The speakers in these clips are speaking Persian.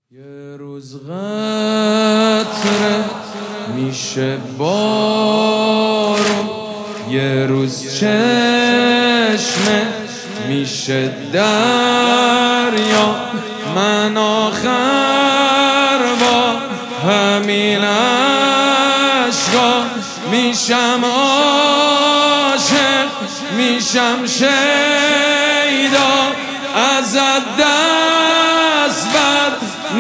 یه روز قطره میشه بارون، یه روز چشمه میشه دریا. من آخر با همین عشقا میشم عاشق، میشم شیدا. ازت دست بر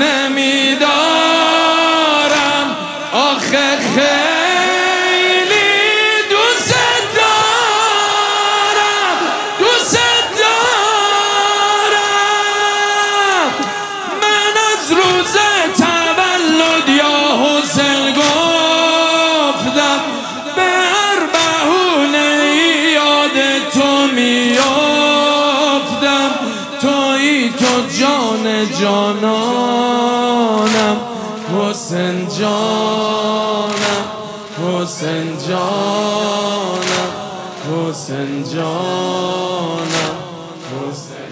نمیدارم، آخه خیلی دوست دارم، دوست دارم. من از روز تولد یا حسین گفتم، به هر بهونه یاد تو میافتم. تویی تو جان جانانم، حسین جانم، حسین جانم، حسین جانم، حسین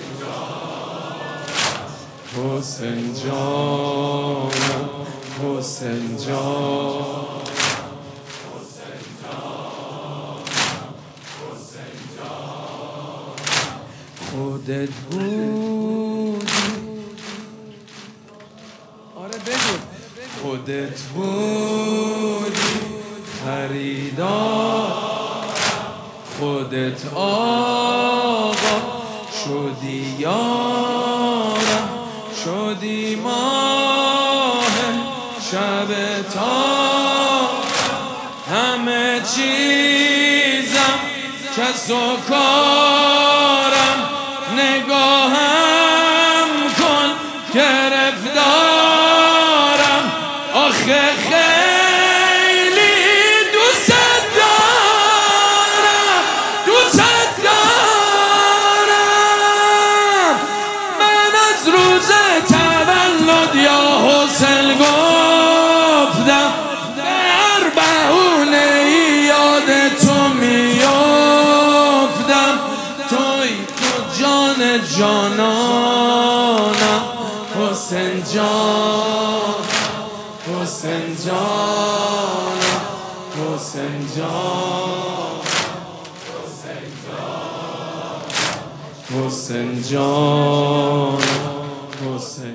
جانم، حسین جانم، حسین جانم. خودت بودی، آره بگو، خودت بودی خریدار، خودت آقا شدی یارم، شدی ماه شب تا همه چیزم کس و کارم. نگاهم کن گرفتارم، آخه خیلی دوست دارم، دوست دارم. من از روز تولد یا حسین گفتم، به هر بهونه یاد تو میافتم. توی جان جانانم، حسین جان، حسین جانم، حسین جان، حسین جان، حسین جان، حسین